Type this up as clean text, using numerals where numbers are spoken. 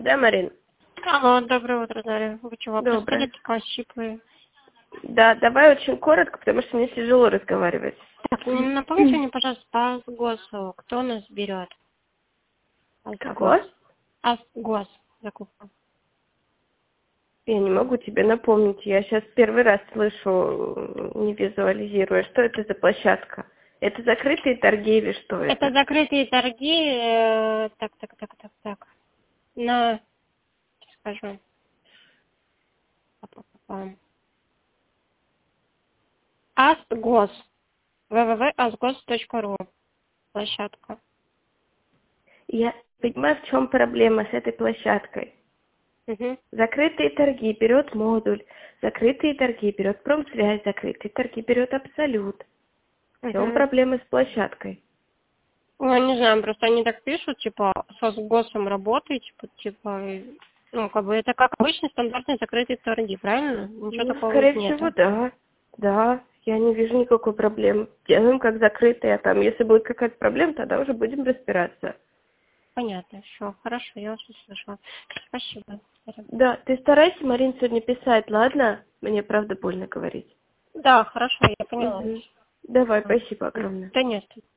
Да, Марин? Алло, доброе утро, Дарья. Вы чего, Доброе. такая щиплые? Да, давай очень коротко, потому что мне тяжело разговаривать. Так, напомните мне, пожалуйста, по Асгосу, кто нас берет? Кого? Асгос. Асгос закупка. Я не могу тебе напомнить. Я сейчас первый раз слышу, не визуализируя. Что это за площадка? Это закрытые торги или что Это это? закрытые торги. Так. На, скажу. Па-па-па-пам. Асгос. www.asgos.ru. Площадка. Я понимаю, в чем проблема с этой площадкой. Угу. Закрытые торги берет модуль, закрытые торги берет промсвязь, закрытые торги берет абсолют. В чем Угу. проблема с площадкой? Ну, не знаю, просто они так пишут, типа, со СГОСом работаете, ну, как бы это как обычный стандартный закрытый торги, правильно? Ничего Ну, такого скорее всего, нету. да. Да, я не вижу никакой проблемы. Делаем как закрытые, а там, если будет какая-то проблема, тогда уже будем разбираться. Понятно, все, хорошо, я вас услышала. Спасибо. Да, ты старайся, Марин, сегодня писать, ладно? Мне правда больно говорить. Да, хорошо, я поняла. Угу. Давай, спасибо огромное. Да нет.